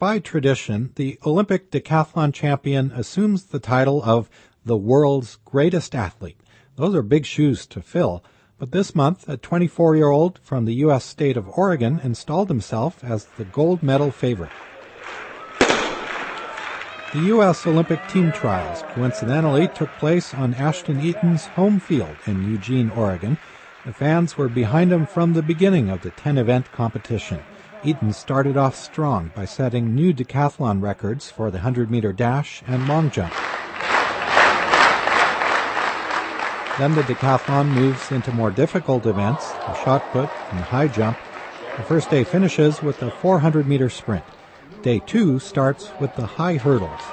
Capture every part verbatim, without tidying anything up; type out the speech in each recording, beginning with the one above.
By tradition, the Olympic decathlon champion assumes the title of the world's greatest athlete. Those are big shoes to fill, but this month a twenty-four-year-old from the U S state of Oregon installed himself as the gold medal favorite. The U S Olympic team trials coincidentally took place on Ashton Eaton's home field in Eugene, Oregon. The fans were behind him from the beginning of the ten-event competition. Eaton started off strong by setting new decathlon records for the hundred-meter dash and long jump. Then the decathlon moves into more difficult events, the shot put and high jump. The first day finishes with the four hundred meter sprint. Day two starts with the high hurdles.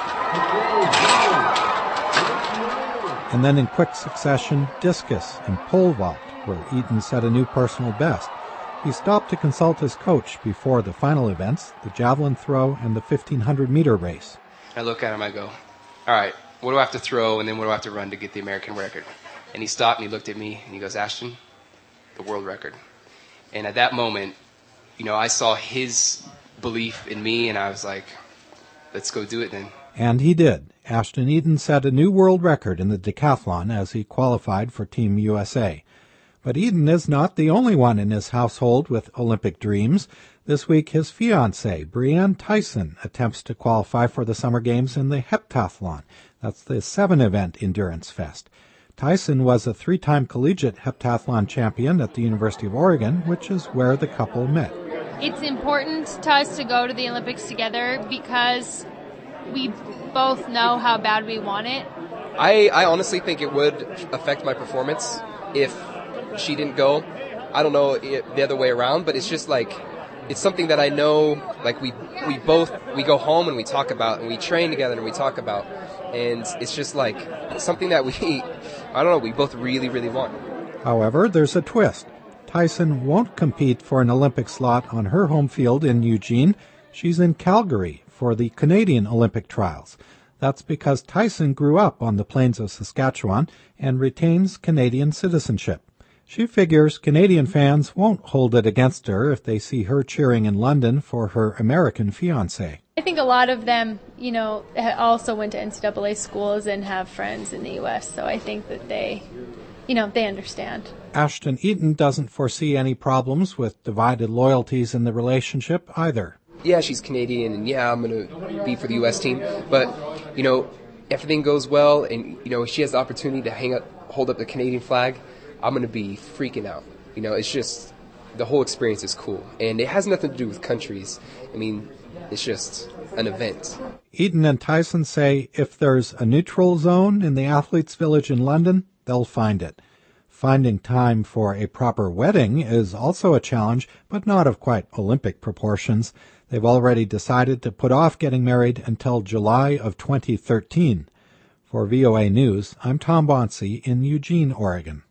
And then in quick succession, discus and pole vault, where Eaton set a new personal best. He stopped to consult his coach before the final events, the javelin throw and the fifteen hundred meter race. I look at him, I go, all right, what do I have to throw and then what do I have to run to get the American record? And he stopped and he looked at me and he goes, Ashton, the world record. And at that moment, you know, I saw his belief in me, and I was like, let's go do it then. And he did. Ashton Eaton set a new world record in the decathlon as he qualified for Team U S A. But Eaton is not the only one in his household with Olympic dreams. This week, his fiancée, Breanne Tyson, attempts to qualify for the Summer Games in the heptathlon. That's the seven-event endurance fest. Tyson was a three-time collegiate heptathlon champion at the University of Oregon, which is where the couple met. It's important to us to go to the Olympics together because we both know how bad we want it. I, I honestly think it would affect my performance if she didn't go. I don't know it, the other way around, but it's just like, it's something that I know, like we, we both, we go home and we talk about, and we train together and we talk about, and it's just like something that we, I don't know, we both really, really want. However, there's a twist. Tyson won't compete for an Olympic slot on her home field in Eugene. She's in Calgary for the Canadian Olympic trials. That's because Tyson grew up on the plains of Saskatchewan and retains Canadian citizenship. She figures Canadian fans won't hold it against her if they see her cheering in London for her American fiancé. I think a lot of them, you know, also went to N C double A schools and have friends in the U S, so I think that they, you know, they understand. Ashton Eaton doesn't foresee any problems with divided loyalties in the relationship either. Yeah, she's Canadian, and yeah, I'm going to be for the U S team. But, you know, everything goes well, and, you know, she has the opportunity to hang up, hold up the Canadian flag, I'm going to be freaking out. You know, it's just, the whole experience is cool. And it has nothing to do with countries. I mean, it's just an event. Eaton and Tyson say if there's a neutral zone in the athletes' village in London, they'll find it. Finding time for a proper wedding is also a challenge, but not of quite Olympic proportions. They've already decided to put off getting married until July of twenty thirteen. For V O A News, I'm Tom Bonsi in Eugene, Oregon.